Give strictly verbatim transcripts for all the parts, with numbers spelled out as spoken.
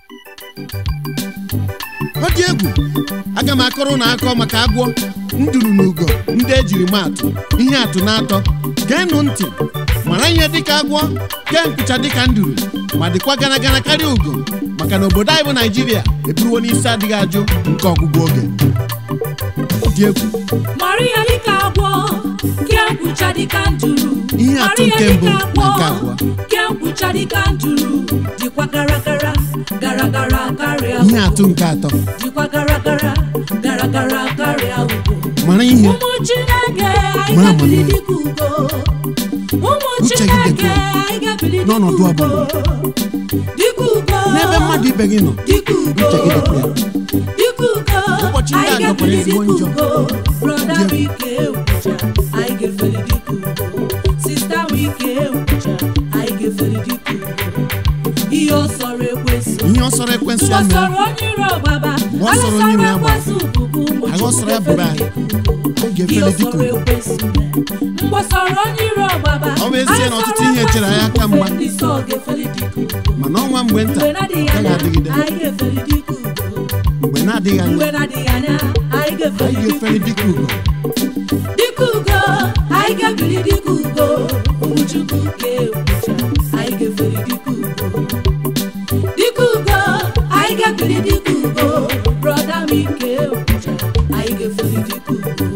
Ọ dị egwu. Aga m akọrọ na akọ maka agwọ, nduru na ugo ndị ejiri maatụ ihe atụ na-atọ. Geenụ ntị mara ihe dịka agwọ, kee nkwụcha dịka nduru, ma dịkwa gana gana karịa ugo, maka na obodo anyị bụ Naijiria eburuwo n'isi adịghị ajụ nke ọgwụgwụ oge. Ọ dị egwu. Mara ihe dịka agwọ, kee nkwụcha dịka nduru. Ihe atụ nke mbụ na nke abụọ. Kee nkwụcha dịka nduru, dịkwa gara gara gara gara karịa ugo. Ihe atụ nke atọ. Dịkwa gara gara gara gara karịa ugo. Mara ihe. Ụmụ Chineke anyị ga-ebili dịka ugo. Ụmụ Chineke anyị ga-ebili dịka n'ọnọdụ ugo. ọbụla. Dịka ugo. N'ebe mmadụ ibe gị nọ, Dịka ugo. uche gị dịkwa ya. Dịka ugo. Ụbọchị ndị a Anyị nọkwara ga-ebili ezigbo dịka njọ. ugo. Brọda Wike Ekwucha, anyị ga-efeli dịka ugo. Sista Wike Ekwucha, anyị ga-efeli dịka ugo. Ihe ọ sọrọ ekwesị. Ihe ọ sọrọ ekwensị ya Mgbe ọ mere. sọrọ onye iro ọgbaba, Mgbe ọ sọrọ onye iro ya gbara. ekwesị bụbu ụmụ Agha ọ sọrọ ya bụrụ anyị. Anyị Ihe ga-efeli ọ dịka sọrọ ugo. ekwesị mee. Mgbe ọ sọrọ onye iro ọgbaba, Ọ bụ ezie na ọtụtụ ihe chere anyị aka mgba. ndị sọ ga-efeli dịka ugo. Mana ọnwa mgbe nta Mgbe na-adịghị ka anya, ga-adịgide. anyị ga-efeli dịka ugo. Mgbe na-adịghị anya, Mgbe na-adịghị anya, anyị anyị ga-efeli dịka ga-efeli dịka ugo. dịka ugo. Anyị ga-ebili dịka ugo. Ụmụ Chukwu ga-ekwucha, anyị ga-efeli dịka ugo. Dịka ugo, anyị ga-ebili dịka ugo. Brọda m ike ekwucha, anyị ga-efeli dịka ugo.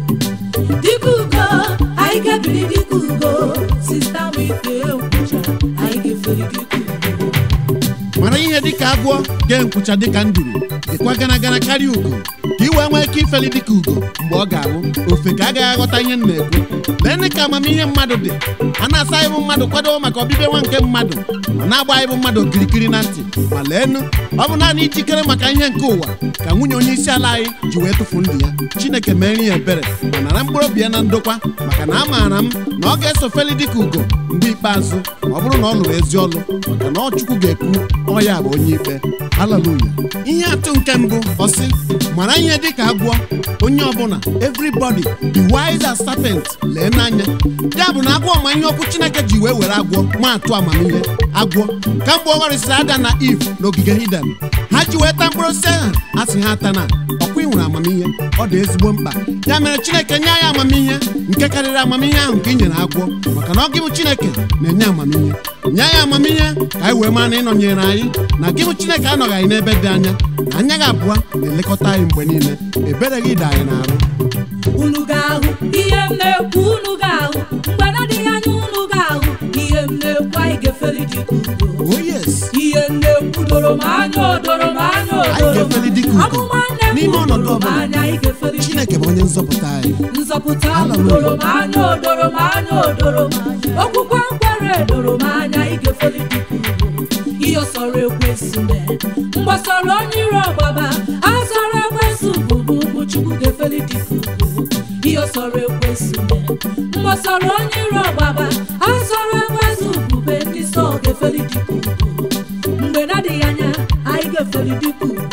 Dịka ugo, anyị ga-ebili dịka ugo. Sista m ike ekwucha, anyị ga-efeli dịka ugo. Mara ihe dịka agwọ, gee nkwụcha dịka nduru, dịkwa gana gana karịa ugo, ka i wee nwee ike ifeli dịka ugo mgbe ọ ga-awụ ofe ka a gaghị aghọta ihe m na-ekwu. Lee ka amamihe mmadụ dị. A na-asa anyị bụ mmadụ kwado maka ọbịbịa nwa nke mmadụ, ma na-agba anyị bụ mmadụ okirikiri na ntị. Ma leenụ, ọ bụ naanị ijikere maka ihe nke ụwa ka nwunye onye isi ala anyị ji wee tụfu ndụ ya. Chineke mere ya ebere ma nara mkpụrụ obi ya na ndokwa, maka na amaara m na ọ ga-eso feli dịka ugo mgbe ikpeazụ ma ọ bụrụ na ọ lụrụ ezi ọlụ, maka na ọ Chukwu ga-ekwu ọ ya bụ onye ikpe. Haleluya. Ihe atụ nke mbụ ọ sị, mara ihe dịka agwọ, onye ọbụla, everybody be wise as serpent. Lee n'anya, ya bụ na agwọ ma ihe okwu Chineke ji wee were agwọ ma atụ amamihe. Agwọ ka mgbe ọ gharịsịrị Adam na Eve n'ogige Eden, ha ji wee taa mkpụrụ osisi ahụ a sị ha ata na ọkwa ị nwere amamihe. Ọ dị ezigbo mkpa, ya mere Chineke nye anyị amamihe nke karịrị amamihe ahụ nke i nyere agwọ, maka na ọ gị bụ Chineke na-enye amamihe. Nye anyị amamihe ka anyị wee mara na ịnọnyere anyị, na gị bụ Chineke anọghị anyị n'ebe dị anya, na anya gị abụọ na-elekọta anyị mgbe niile. Ebere gị dị anyị n'arụ. Unu ga-ahụ ihe m na-ekwu, unu ga-ahụ mgbe na-adịghị anya, unu ga-ahụ ihe m na-ekwu. Anyị ga-efeli dịka ugo. Oh yes. Ihe m na-ekwu doro m anya, o doro m anya, o Anyị doro m ga-efeli dịka ugo Amụma nne m n'ime ọnọdụ doro m ọbụla. anya, anyị ga-efeli dịka Chineke bụ onye nzọpụta anyị. nzọpụta m Hallelujah. doro m anya, o doro m anya, o doro m anya. Okwukwe nkwere doro m anya, anyị ga-efeli dịka ugo. Ihe ọ sọrọ ekwesị mee. Mgbe ọ sọrọ onye iro ọgbaba, a sọrọ ekwesị bụbu ụmụ Chukwu ga-efeli dịka ugo. Ihe ọ sọrọ ekwesị mee. Mgbe ọ sọrọ onye iro ọgbaba, a sọrọ ekwesị bụbe ndị sọ ga-efeli dịka ugo. Mgbe na-adịghị anya, anyị ga-efeli dịka ugo.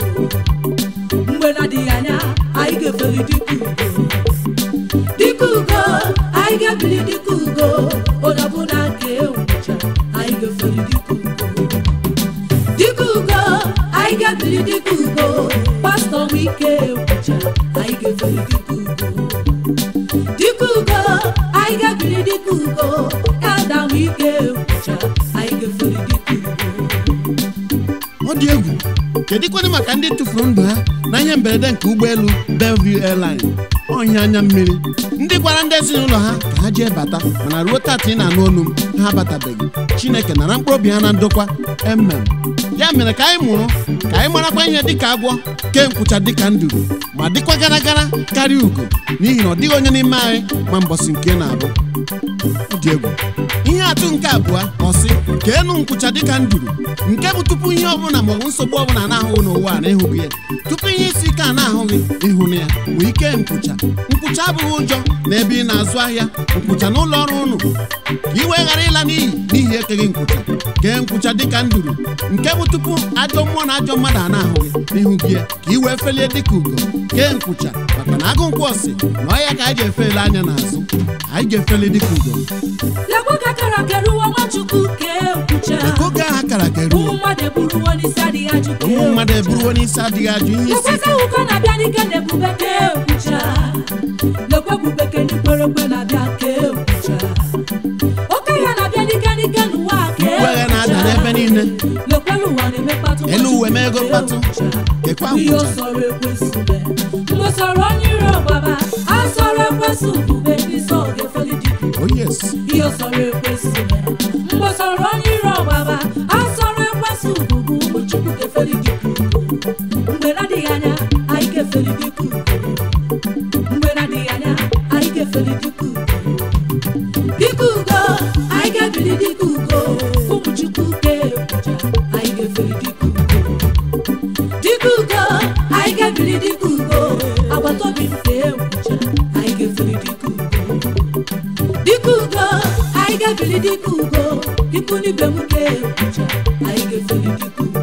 Mgbe na-adịghị anya, anyị ga-efeli dịka ugo. Dịka ugo, anyị ga-ebili dịka ugo. Onye ọbụla nke enwucha, anyị ga-efeli dịka ugo. Dịka ugo, anyị ga-ebili dịka ugo. Pastọ Wike Ekwucha, anyị ga-efeli dịka ugo. Dịka ugo, anyị ga-ebili dịka ugo. Elda Wike Ekwucha, anyị ga-efeli dịka ugo. Ọ dị egwu. Kedụkwanụ maka ndị tụfuru ndụ ha na ihe mberede nke ụgbọelu Bellevue Airline, ọnya anya mmiri? Ndị gwara ndị ezinụlọ ha ka ha jee bata, mana ruo taa ị na-anụ olu m, ha abatabeghị. Chineke nara mkpụrụ obi ha na ndokwa. Amen. Ya mere ka anyị mụrụ ka anyị marakwa ihe dịka agwọ, kee nkwụcha dịka nduru, ma dịkwa gara gara karịa ugo, n'ihi na ọ dịghị onye n'ime anyị ma mbọsị nke na-abụ. Ọ dị egwu. Ihe atụ nke abụọ ọ sị, keenụ nkwụcha dịka nduru, nke bụ tupu ihe ọbụla maọbụ nsogbu ọbụla na-ahụghị n'ụwa a na-ehụghị ya, tupu ihe isi ike a na-ahụghị ịhụ na ya, nwee ike nkwụcha. Nkwụcha abụghị ụjọ n'ebe ị na-azụ ahịa, nkwụcha n'ụlọ ọrụ unu, ka i wee ghara ịla n'iyi n'ihi ekeghị nkwụcha. Kee nkwụcha dịka nduru, nke bụ tupu ajọ mmụọ na ajọ mmadụ a na-ahụghị n'ihu gị ya, ka i wee felie dịka ugo. Kee nkwụcha, maka na agụ nkwụ ọsị na ọ ya ka anyị ga-efeli anya n'azụ. Anyị ga-efeli dịka ugo. Lekwa ka kara keruwa Nwachukwu kee ekwucha oge ahụ akara ka eruo ụmụ mmadụ eburuwo n'isi adịghị ajụ ka ụmụ mmadụ eburuwo n'isi adịghị ajụ ihe isi ekwesị ụkọ na-abịa n'ike na-ebube ka ekwucha lekwe ebube ka n'ikpere ekwe na-abịa ka ekwucha oke ya na-abịa n'ike n'ike n'ụwa ka ekwucha ya na-ada n'ebe niile lekwelu ụwa na-eme mkpatụ elu uwe mee ego mkpatụ kekwa ihe nkwụcha ọsọrọ ekwesị mgbe sọrọ onye iro ọgbaba asọrọ ekwesị ubube ndị sọ ga-efeli dịka oh yes ihe ọsọrọ ekwesị mgbe sọrọ onye iro ọgbaba asọrọ ekwesị ububu ụmụ Chukwu ga-efeli dịka mgbe na-adịghị anya anyị ga-efeli dịka mgbe na-adịghị anya anyị ga-efeli dịka dịka ugo anyị ga-ebili dịka ugo ụmụ Chukwu ga-ekwucha anyị ga-efeli dịka dịka ugo anyị ga-ebili dịka ugo agbata obi mfe ekwucha anyị ga-efeli dịka ugo dịka ugo anyị ga-ebili dịka ugo ikwu n'ibe m ga-ekwucha anyị ga-efeli dịka ugo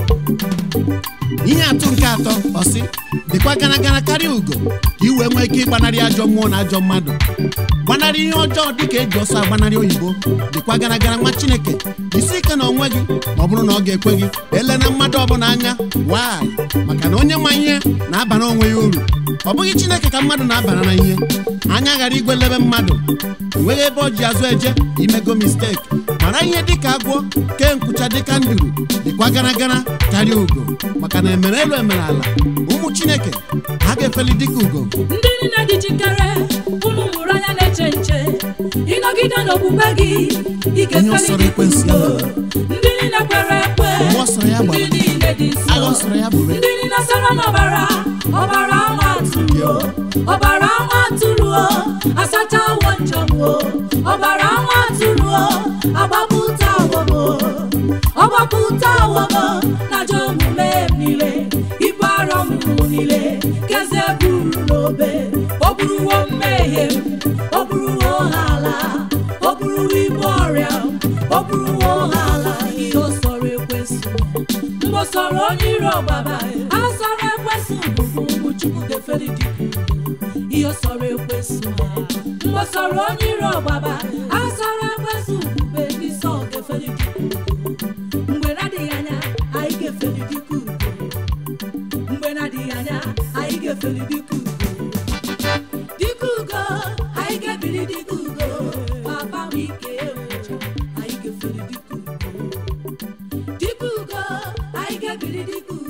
ihe atụ nke atọ ọsị dịkwa gara gara karịa ugo ka i wee nwee ike ịgbanarị ajọ mmụọ na ajọ mmadụ gbanarị ihe ọjọọ dịka eji ọsọ agbanarị oyibo dịkwa gara gara nwa Chineke isi ike na onwe gị ma ọ bụrụ na ọ ga-ekwe gị ele na mmadụ ọbụla anya waanyị maka na onye ma ihe na-aba n'onwe ya uru ọ bụghị Chineke ka mmadụ na-abara na ihe anya ghara igwelebe mmadụ enweghị ebe ọ ji azụ eje imego misteki mara ihe dịka agwọ kee nkwụcha dịka nduru dịkwa gara gara karịa ugo maka na emere elu emere ala ụmụ Chineke ha ga-efeli dịka ugo ndị niile dị jikere ụmụ mụrụ anya na-eche nche ịnọgide n'okpukpe gị ị ga-efeli dịka ugo ndị niile kwere ekwe ndị niile dị nsọ ndị niile sara n'ọbara ọbara nwa atụrụ ọbara nwa atụrụ asacha awọ njọgbuo ọbara nwa atụrụ agbapụta awọmo ọgbapụta awọmo na ajọ omume m niile ibu arọ m niile keze buru n'obe o buruwo mmehie m o buruwo ha ala o buruwo ibu ọrịa m o buruwo ha ala ihe o sọrọ ekwesị mgbe o sọrọ onye iro ọgbaba a sọrọ ekwesị bụbụ ụmụ Chukwu ga-efeli dịka ihe o sọrọ ekwesị mgbe o sọrọ onye iro ọgbaba a sọrọ ekwesị ubube ndị sọ ga-efeli dịka mgbe na-adịghị anya anyị ga-efeli dịka mgbe na-adịghị anya anyị ga-efeli dịka dịka ugo anyị ga-ebili dịka ugo papa m ike ekwucha anyị ga-efeli dịka dịka ugo anyị ga-ebili dịka